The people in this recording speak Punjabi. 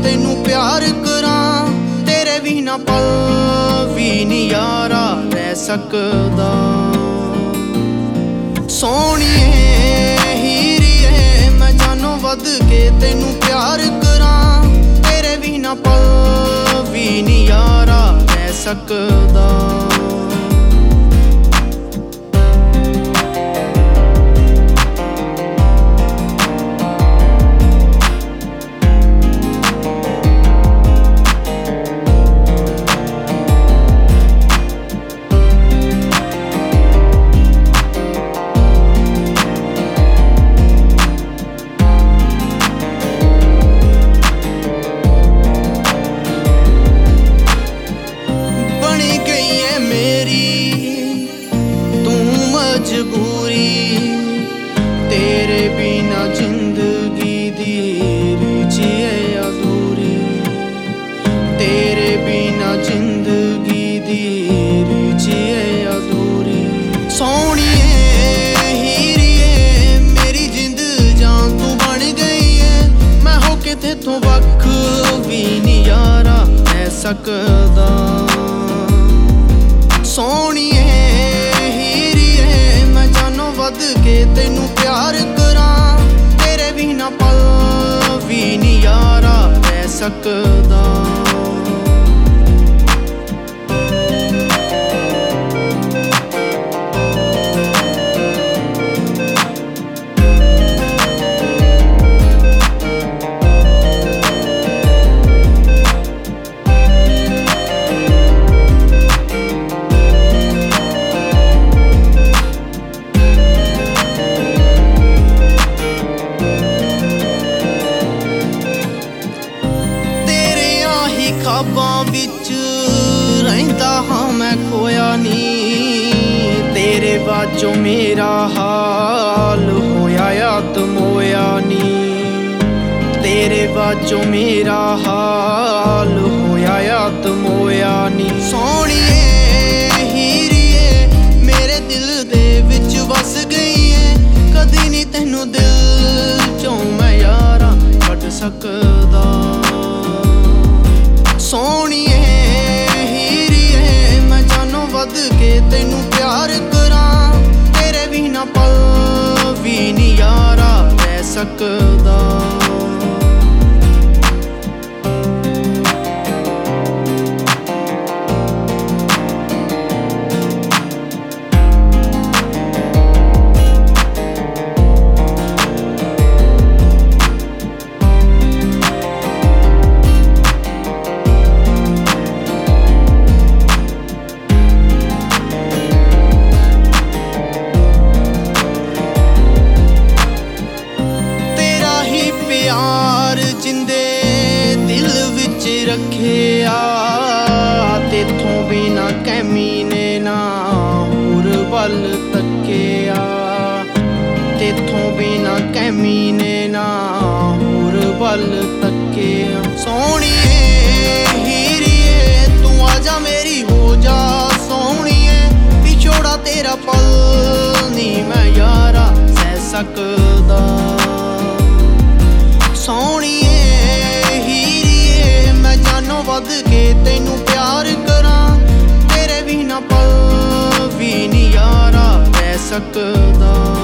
ਤੈਨੂੰ ਪਿਆਰ ਕਰਾਂ। ਤੇਰੇ ਬਿਨਾ ਪਲ ਵੀ ਨੀ ਯਾਰਾ ਰਹਿ ਸਕਦਾ। ਸੋਹਣੀਏ ਹੀਰੀਏ ਮੈਂ ਜਾਨੋਂ ਵੱਧ ਕੇ ਤੈਨੂੰ ਪਿਆਰ ਕਰਾਂ। ਤੇਰੇ ਬਿਨਾ ਪਲ ਵੀ ਨੀ ਯਾਰਾ ਰਹਿ ਸਕਦਾ। ਮਜਬੂਰੀ ਤੇਰੇ ਬਿਨਾ ਜ਼ਿੰਦਗੀ ਦੀ ਰੀਝ ਏ ਅਧੂਰੀ। ਤੇਰੇ ਬਿਨਾ ਜ਼ਿੰਦਗੀ ਦੀ ਰੀਝ ਏ ਅਧੂਰੀ। ਸੋਹਣੀਏ ਹੀਰੀਏ ਮੇਰੀ ਜਿੰਦ ਜਾਨ ਤੂੰ ਬਣ ਗਈ ਏ। ਮੈਂ ਹੋ ਕੇ ਤੇਥੋਂ ਵੱਖ ਵੀ ਨੀ ਯਾਰਾ ਰਹਿ ਸਕਦਾ। ਸੋਹਣੀਏ ਵੱਧ ਕੇ ਤੈਨੂੰ ਪਿਆਰ ਕਰਾਂ। ਤੇਰੇ ਬਿਨਾ ਪਲ ਵੀ ਨੀ ਯਾਰਾ ਰਹਿ ਸਕਦਾ। ਖ਼ਾਬਾਂ ਵਿੱਚ ਰਹਿੰਦਾ ਹਾਂ ਮੈਂ ਖੋਇਆ ਨੀ। ਤੇਰੇ ਬਾਝੋਂ ਮੇਰਾ ਹਾਲ ਹੋਇਆ ਯਾਦ ਮੋਇਆ ਨੀ। ਤੇਰੇ ਬਾਝੋਂ ਮੇਰਾ ਹਾਲ ਹੋਇਆ ਯਾਦ ਮੋਇਆ ਨੀ। ਸੋਹਣੀਏ ਹੀਰੀਏ ਮੇਰੇ ਦਿਲ ਦੇ ਵਿੱਚ ਵਸ ਗਈ ਏ। ਕਦੀ ਨੀ ਤੈਨੂੰ ਦਿਲ ਚੋਂ ਮੈਂ ਯਾਰਾ ਕੱਢ ਸਕਦਾ। ਸੋਹਣੀਏ ਹੀਰੀਏ ਮੈਂ ਜਾਨੋਂ ਵੱਧ ਕੇ ਤੈਨੂੰ ਪਿਆਰ ਕਰਾਂ। ਤੇਰੇ ਬਿਨਾ ਪਲ ਵੀ ਨੀ ਯਾਰਾ ਰਹਿ ਸਕਦਾ। ਪਿਆਰ ਜਿੰਦੇ ਦਿਲ ਵਿੱਚ ਰੱਖਿਆ। ਤੇਥੋਂ ਬਿਨਾ ਕੈਮੀ ਨੇ ਨਾ ਹੋਰ ਵੱਲ ਤੱਕਿਆ। ਤੇਥੋਂ ਬਿਨਾ ਕੈਮੀ ਨੇ ਨਾ ਹੋਰ ਵੱਲ ਤੱਕਿਆ। ਸੋਹਣੀਏ ਹੀਰੀਏ ਤੂੰ ਆਜਾ ਮੇਰੀ ਹੋ ਜਾ। ਸੋਹਣੀਏ ਵਿਛੋੜਾ ਤੇਰਾ ਪਲ ਨੀ ਮੈਂ ਯਾਰਾ ਸਹਿ ਸਕਦਾ। ਸੋਹਣੀਏ ਹੀਰੀਏ ਮੈਂ ਜਾਨੋਂ ਵੱਧ ਕੇ ਤੈਨੂੰ ਪਿਆਰ ਕਰਾਂ। ਤੇਰੇ ਬਿਨਾ ਪਲ ਵੀ ਨੀ ਯਾਰਾ ਰਹਿ ਸਕਦਾ।